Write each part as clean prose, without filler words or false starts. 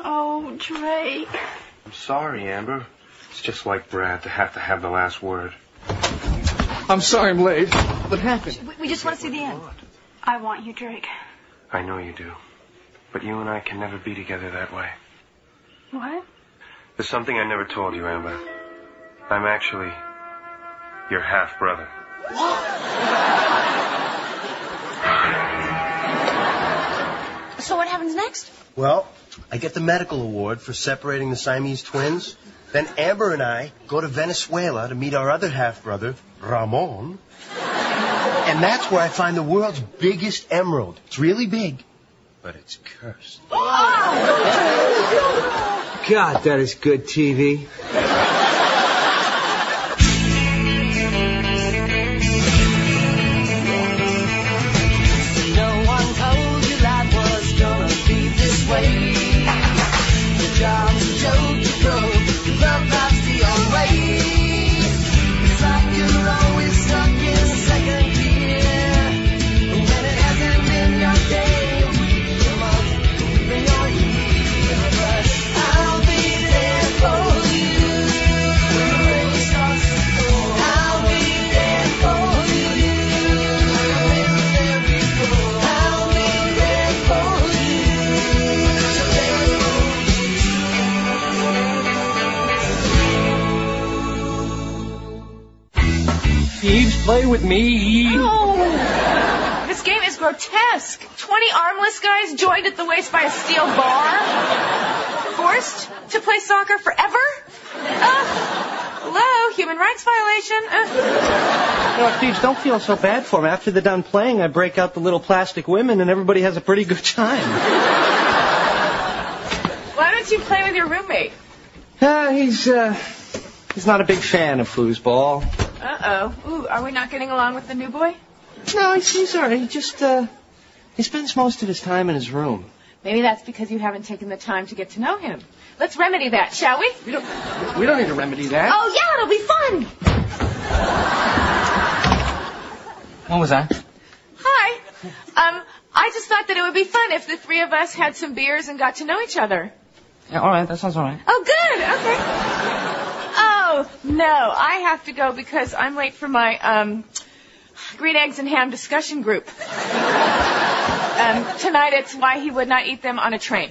Oh, Drake. I'm sorry, Amber. It's just like Brad to have the last word. I'm sorry I'm late. What happened? We just want to see the end. I want you, Drake. I know you do. But you and I can never be together that way. What? There's something I never told you, Amber. I'm actually your half-brother. So what happens next? Well, I get the medical award for separating the Siamese twins. Then Amber and I go to Venezuela to meet our other half-brother, Ramon. And that's where I find the world's biggest emerald. It's really big, but it's cursed. God, that is good TV. No one told you life was gonna be this way. Your job's a joke, you broke. Love life's the old way. It's like you're always stuck in second gear. When it hasn't been your day, your week, your month, even your year. But I'll be there for you when the rain starts to pour. I'll be there for you. I'll be there for you. So Thieves, play with me. Oh. This game is grotesque. 20 armless guys joined at the waist by a steel bar. Forced to play soccer forever? Hello, human rights violation. You know, Thieves, don't feel so bad for me. After they're done playing, I break out the little plastic women, and everybody has a pretty good time. Why don't you play with your roommate? He's not a big fan of foosball. Uh-oh. Ooh, are we not getting along with the new boy? No, he's all right. He just, he spends most of his time in his room. Maybe that's because you haven't taken the time to get to know him. Let's remedy that, shall we? We don't need to remedy that. Oh, yeah, it'll be fun. What was that? Hi. I just thought that it would be fun if the three of us had some beers and got to know each other. Yeah, all right. That sounds all right. Oh, good. Okay. Oh, no, I have to go because I'm late for my, green eggs and ham discussion group. Tonight it's why he would not eat them on a train.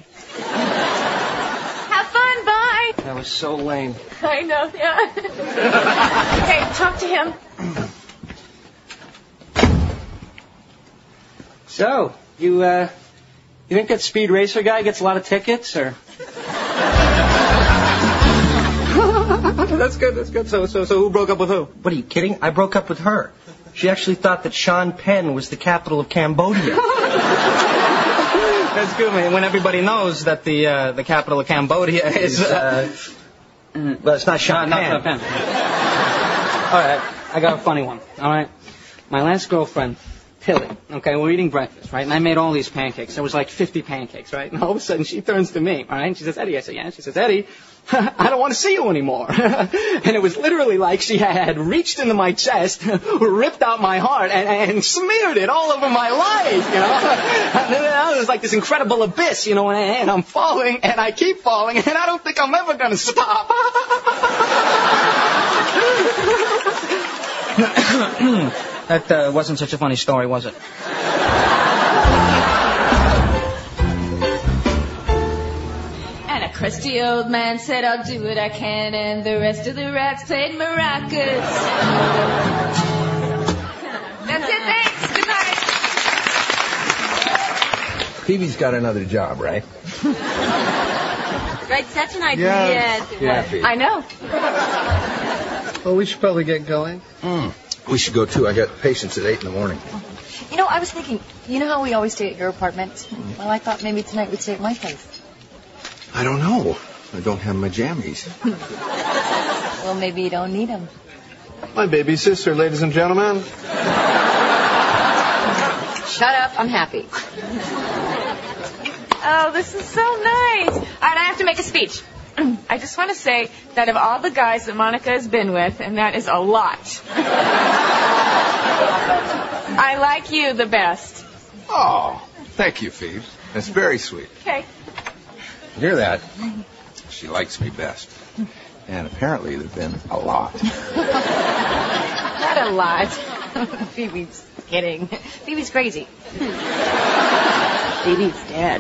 Have fun, bye. That was so lame. I know, yeah. Okay, talk to him. So, you think that Speed Racer guy gets a lot of tickets, or? That's good. So who broke up with who? What, are you kidding? I broke up with her. She actually thought that Phnom Penh was the capital of Cambodia. That's good, man. When everybody knows that the capital of Cambodia is, well, it's not Phnom Penh. Not Phnom Penh. All right, I got a funny one. All right, my last girlfriend, Tilly. Okay, we're eating breakfast, right? And I made all these pancakes. There was like 50 pancakes, right? And all of a sudden she turns to me, all right? And she says, Eddie. I said, yeah. She says, Eddie, I don't want to see you anymore. And it was literally like she had reached into my chest, ripped out my heart, and smeared it all over my life, you know? And it was like this incredible abyss, you know, and I'm falling, and I keep falling, and I don't think I'm ever going to stop. That wasn't such a funny story, was it? And a crusty old man said, I'll do what I can, and the rest of the rats played maracas. That's it, thanks. Good night. Phoebe's got another job, right? Right, such an idea. Yeah, Phoebe. I know. Well, we should probably get going. We should go, too. I got patients at 8 in the morning. You know, I was thinking, you know how we always stay at your apartment? Well, I thought maybe tonight we'd stay at my place. I don't know. I don't have my jammies. Well, maybe you don't need them. My baby sister, ladies and gentlemen. Shut up. I'm happy. Oh, this is so nice. All right, I have to make a speech. I just want to say that of all the guys that Monica has been with, and that is a lot, I like you the best. Oh, thank you, Phoebe. That's very sweet. Okay. You hear that? She likes me best. And apparently there've been a lot. Not a lot. Phoebe's kidding. Phoebe's crazy. Phoebe's dead.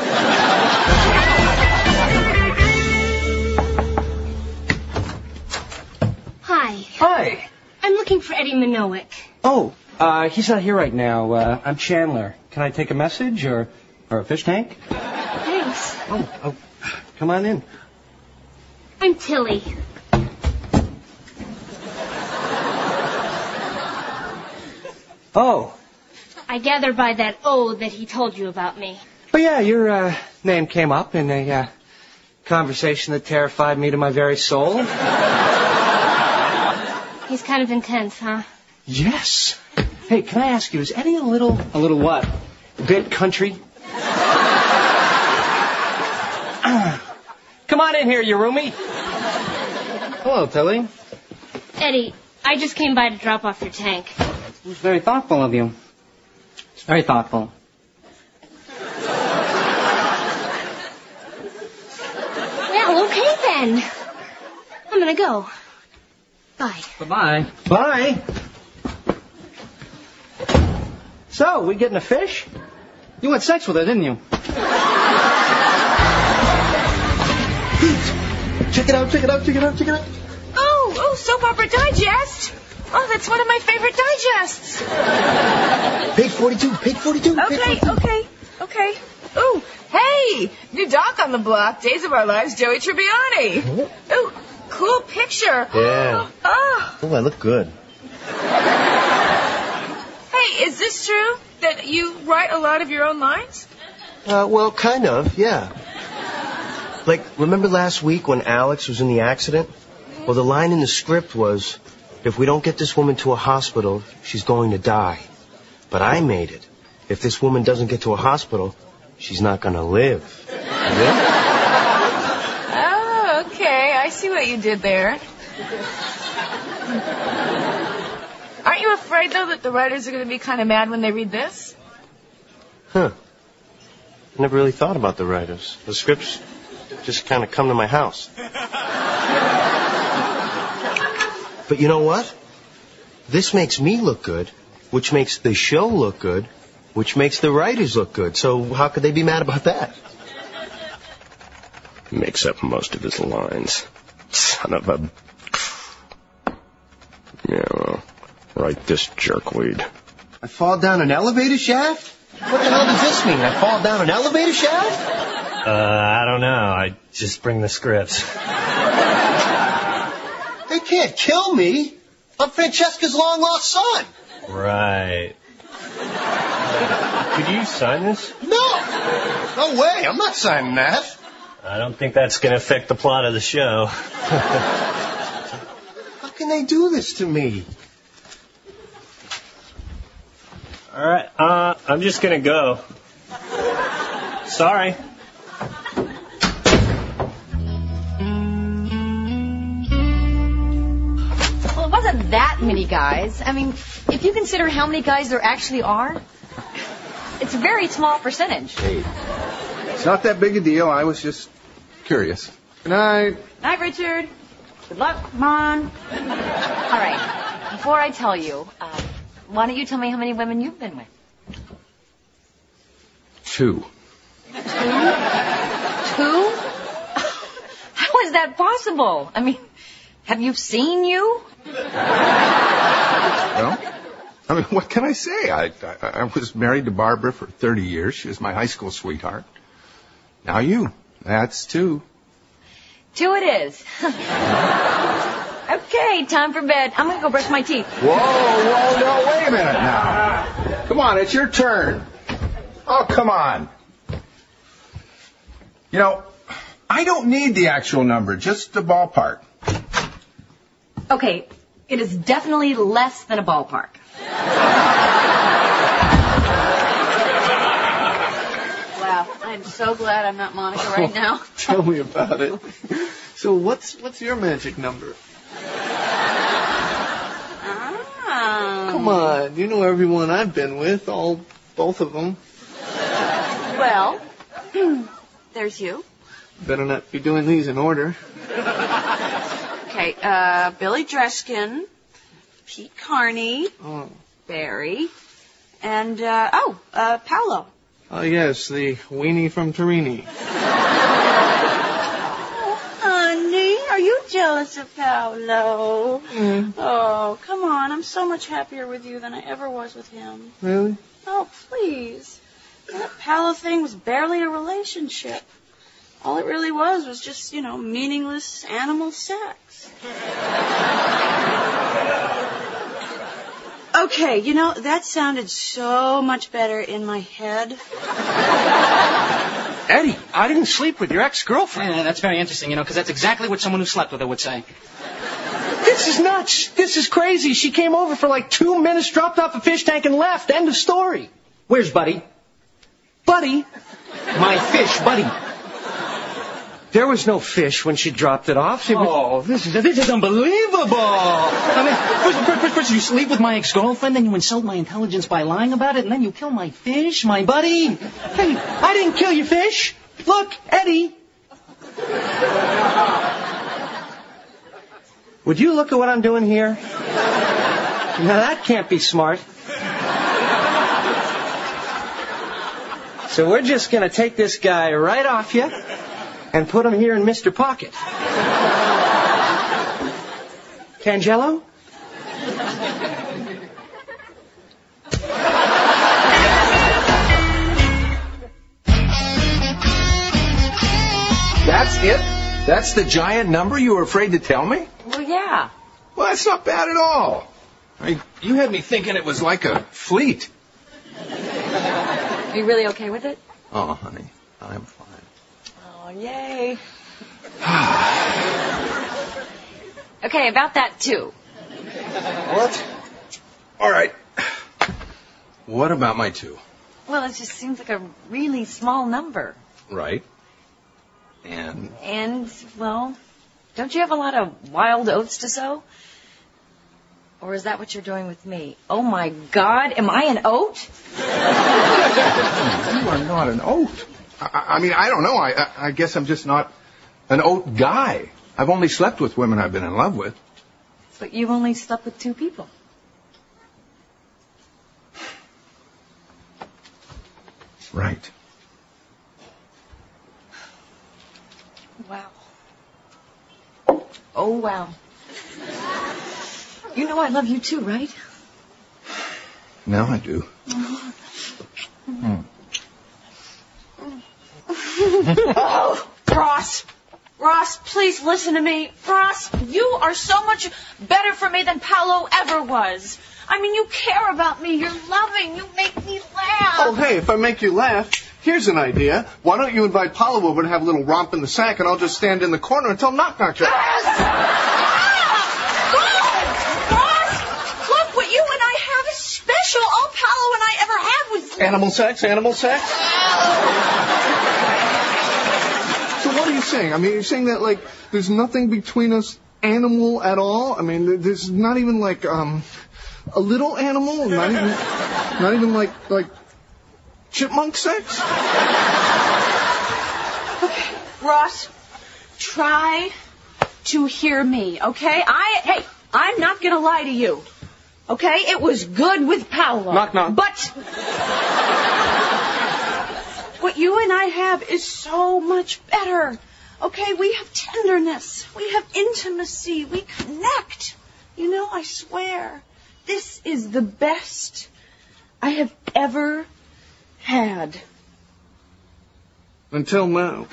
Hi. Hi. I'm looking for Eddie Minowick. Oh, he's not here right now. I'm Chandler. Can I take a message or a fish tank? Thanks. Oh, come on in. I'm Tilly. Oh. I gather by that O that he told you about me. But yeah, your name came up in a conversation that terrified me to my very soul. He's kind of intense, huh? Yes. Hey, can I ask you, is Eddie a little what? Bit country? Come on in here, you roomie. Hello, Tilly. Eddie, I just came by to drop off your tank. It was very thoughtful of you. It's very thoughtful. Well, okay then. I'm gonna go. Bye. Bye-bye. Bye. So, we getting a fish? You had sex with her, didn't you? Check it out, check it out, check it out, check it out. Oh, Soap Opera Digest. Oh, that's one of my favorite digests. Page 42, page 42. Okay. Ooh, hey, new doc on the block, Days of Our Lives, Joey Tribbiani. Ooh, cool picture. Yeah. Oh, Oh, I look good. hey, is this true that you write a lot of your own lines? Well, kind of, yeah. Like, remember last week when Alex was in the accident? Well, the line in the script was, if we don't get this woman to a hospital, she's going to die. But I made it. If this woman doesn't get to a hospital, she's not going to live. Yeah? Oh, okay. I see what you did there. Aren't you afraid, though, that the writers are going to be kind of mad when they read this? Huh. I never really thought about the writers. The scripts just kind of come to my house. But you know what? This makes me look good, which makes the show look good, which makes the writers look good. So how could they be mad about that? Makes up most of his lines. Son of a... Yeah, well, write this jerkweed. I fall down an elevator shaft? What the hell does this mean? I fall down an elevator shaft? I don't know. I just bring the scripts. They can't kill me. I'm Francesca's long-lost son. Right. Could you sign this? No way. I'm not signing that. I don't think that's going to affect the plot of the show. How can they do this to me? All right. I'm just going to go. Sorry. Well, it wasn't that many guys. I mean, if you consider how many guys there actually are, it's a very small percentage. Hey, it's not that big a deal. I was just curious. Good night. Night, Richard. Good luck. Come on. All right. Before I tell you, why don't you tell me how many women you've been with? 2. 2? How is that possible? I mean, have you seen you? Well, I mean, what can I say? I was married to Barbara for 30 years. She was my high school sweetheart. Now you. That's 2. 2 it is. Okay, time for bed. I'm going to go brush my teeth. Whoa, no, wait a minute now. Come on, it's your turn. Oh, come on. You know, I don't need the actual number, just the ballpark. Okay, it is definitely less than a ballpark. Wow, I'm so glad I'm not Monica right now. Tell me about it. So what's your magic number? Come on, you know everyone I've been with, both of them. Well, there's you. Better not be doing these in order. Okay, Billy Dreskin, Pete Carney, Barry, and, Paolo. Oh, yes, the weenie from Torini. Honey, are you jealous of Paolo? Oh, come on. I'm so much happier with you than I ever was with him. Really? Oh, please. That Paolo thing was barely a relationship. All it really was just, meaningless animal sex. Okay, that sounded so much better in my head. Eddie, I didn't sleep with your ex-girlfriend. Yeah, that's very interesting, because that's exactly what someone who slept with her would say. This is nuts. This is crazy. She came over for like 2 minutes, dropped off a fish tank, and left. End of story. Where's Buddy? Buddy? My fish, Buddy. There was no fish when she dropped it off. This is unbelievable. I mean, first you sleep with my ex-girlfriend, then you insult my intelligence by lying about it, and then you kill my fish, my buddy. Hey, I didn't kill your fish. Look, Eddie. Would you look at what I'm doing here? Now, that can't be smart. So we're just going to take this guy right off you and put him here in Mr. Pocket. Tangelo? That's it? That's the giant number you were afraid to tell me? Well, yeah. Well, that's not bad at all. You had me thinking it was like a fleet. Are you really okay with it? Oh, honey, I'm fine. Oh, yay. Okay, about that, too. What? All right. What about my 2? Well, it just seems like a really small number. Right. And, well, don't you have a lot of wild oats to sow? Or is that what you're doing with me? Oh, my God, am I an oat? You are not an oat. I mean, I don't know. I guess I'm just not an oat guy. I've only slept with women I've been in love with. But you've only slept with 2 people. Right. Wow. Oh, wow. You know I love you too, right? Now I do. Oh, Ross, please listen to me. Ross, you are so much better for me than Paolo ever was. I mean, you care about me. You're loving. You make me laugh. Oh, hey, if I make you laugh, here's an idea. Why don't you invite Paolo over to have a little romp in the sack, and I'll just stand in the corner until knock-knock. Yes! Ross, look, what you and I have is special. All Paolo and I ever had was... Animal sex? So what are you saying? I mean, you're saying that, like, there's nothing between us animal at all? I mean, there's not even, like, a little animal? Not even like chipmunk sex? Okay, Ross, try to hear me, okay? I'm not gonna lie to you, okay? It was good with Paolo. Knock. But what you and I have is so much better, okay? We have tenderness. We have intimacy. We connect. You know, I swear, this is the best I have ever had. Until now.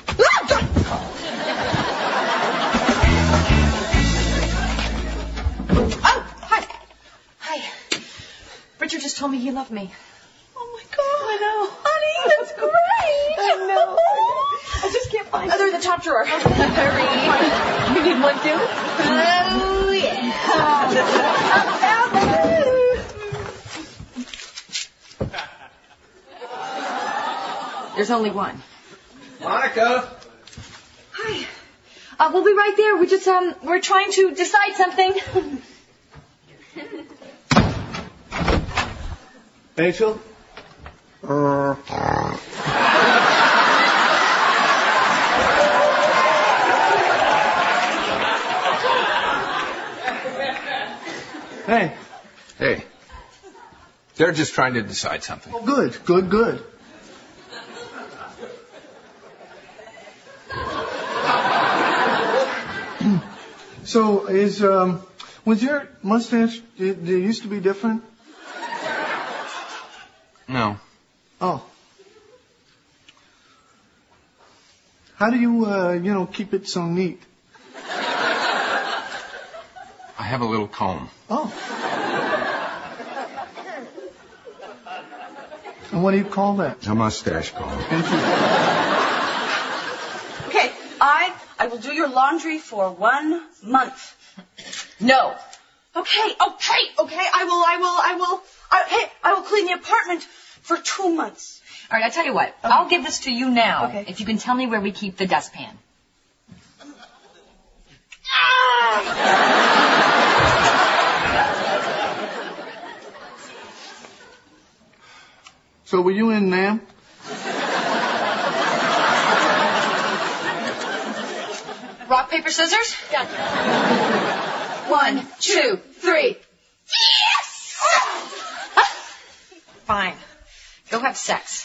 Oh, hi. Richard just told me he loved me. Oh, my God. I know. Honey, that's great. I know. I just can't find it. They're in the top drawer. Hurry. You need one, too? Oh, yeah. There's only one. Monica! Hi. We'll be right there. We're trying to decide something. Rachel? Hey. Hey. They're just trying to decide something. Oh, good. So was your mustache, did it used to be different? No. Oh. How do you, keep it so neat? I have a little comb. Oh. And what do you call that? A mustache comb. Okay, I will do your laundry for 1 month. No. Okay. I will clean the apartment for 2 months. All right, I'll tell you what. Okay. I'll give this to you now Okay. if you can tell me where we keep the dustpan. So were you in NAM? Rock, paper, scissors? Yeah. 1, 2, 3. Yes! Fine. Go have sex.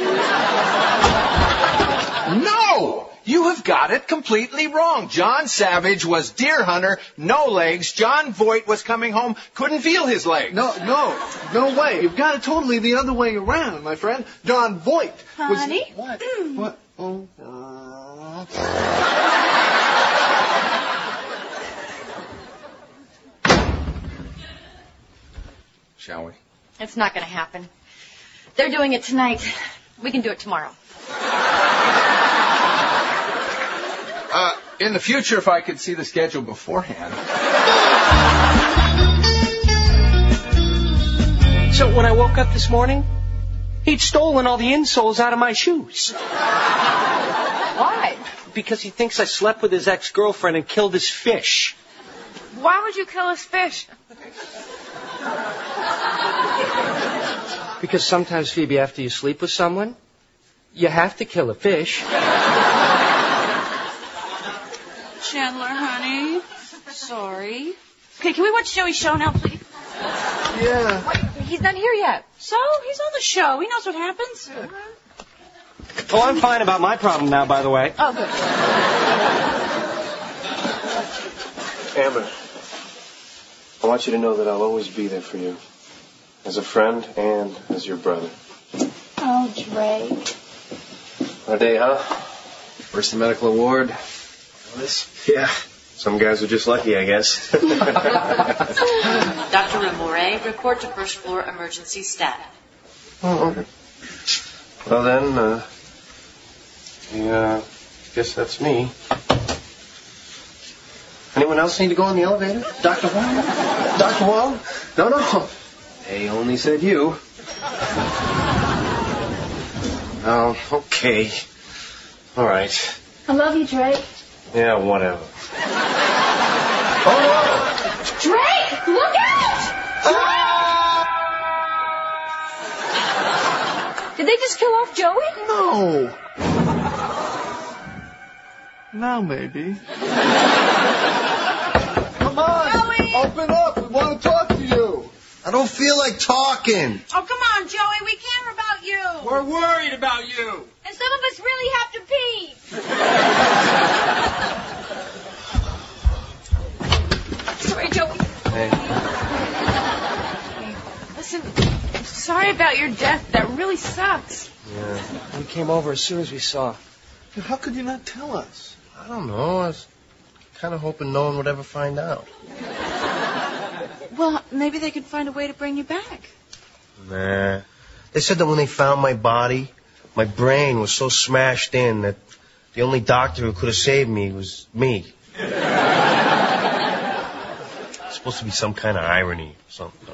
No! You have got it completely wrong. John Savage was deer hunter, no legs. John Voight was coming home, couldn't feel his legs. No way. You've got it totally the other way around, my friend. John Voight was... Honey? What? What? Oh. Shall we? It's not going to happen. They're doing it tonight. We can do it tomorrow. In the future, if I could see the schedule beforehand. So when I woke up this morning, he'd stolen all the insoles out of my shoes. Why? Because he thinks I slept with his ex-girlfriend and killed his fish. Why would you kill his fish? Because sometimes, Phoebe, after you sleep with someone, you have to kill a fish. Chandler, honey. Sorry. Okay, can we watch Joey's show now, please? Yeah. Wait, he's not here yet. So, he's on the show. He knows what happens. Oh, I'm fine about my problem now, by the way. Oh, good. Amber, I want you to know that I'll always be there for you. As a friend and as your brother. Oh, Drake. What a day, huh? First the medical award. This? Yeah. Some guys are just lucky, I guess. Dr. Remore, report to first floor emergency stat. Oh, okay. Well then, guess that's me. Anyone else need to go on the elevator? Dr. Wong? Dr. Wong? No. They only said you. Oh, okay. All right. I love you, Drake. Yeah, whatever. Drake, look out! Did they just kill off Joey? No. Now maybe. Come on. Joey! Open up. We want to talk to you. I don't feel like talking. Oh, come on, Joey. We care about you. We're worried about you. And some of us really have to pee. Sorry, Joey. Hey. Listen, I'm sorry about your death. That really sucks. Yeah. We came over as soon as we saw. How could you not tell us? I don't know. I was kind of hoping no one would ever find out. Well, maybe they could find a way to bring you back. Nah. They said that when they found my body, my brain was so smashed in that the only doctor who could have saved me was me. It's supposed to be some kind of irony or something.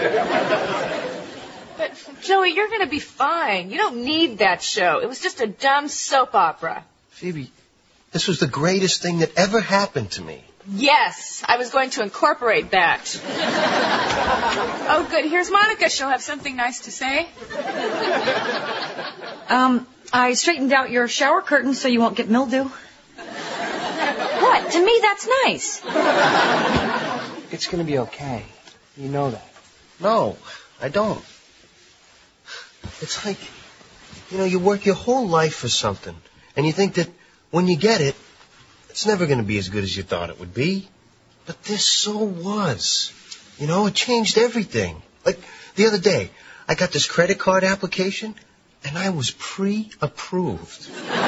But, Joey, you're going to be fine. You don't need that show. It was just a dumb soap opera. Phoebe, this was the greatest thing that ever happened to me. Yes, I was going to incorporate that. Oh, good. Here's Monica. She'll have something nice to say. I straightened out your shower curtain so you won't get mildew. What? To me, that's nice. It's going to be okay. You know that. No, I don't. It's like, you work your whole life for something, and you think that when you get it, it's never going to be as good as you thought it would be. But this so was. It changed everything. Like, the other day, I got this credit card application, and I was pre-approved.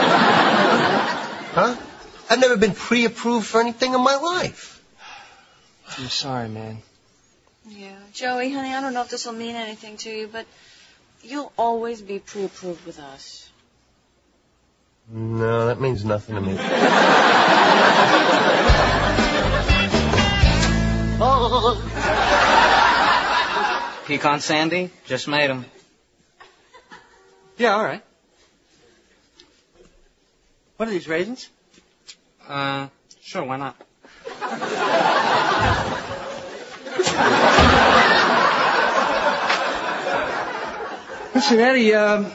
Huh? I've never been pre-approved for anything in my life. I'm sorry, man. Yeah, Joey, honey, I don't know if this will mean anything to you, but you'll always be pre-approved with us. No, that means nothing to me. Pecan Sandy? Just made 'em. Yeah, all right. What are these, raisins? Sure, why not? Listen, Eddie, I've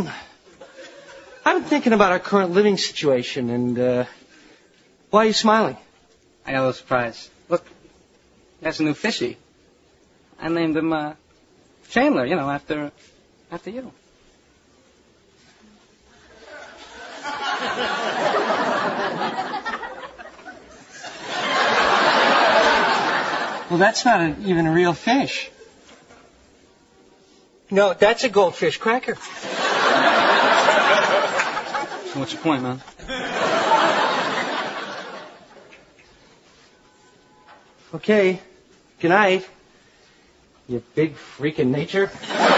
been thinking about our current living situation, and why are you smiling? I got a little surprise. Look, that's a new fishy. I named him Chandler, after you. Well, that's not even a real fish. No, that's a goldfish cracker. So what's your point, man? Okay. Good night. You big freak in nature.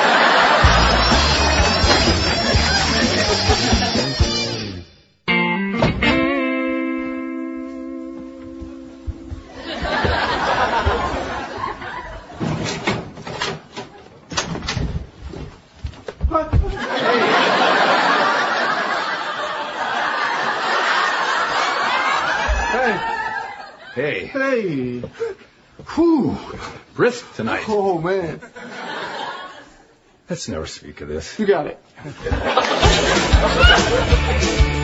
Hey. Hey. Whew. Brisk tonight. Oh, man. Let's never speak of this. You got it.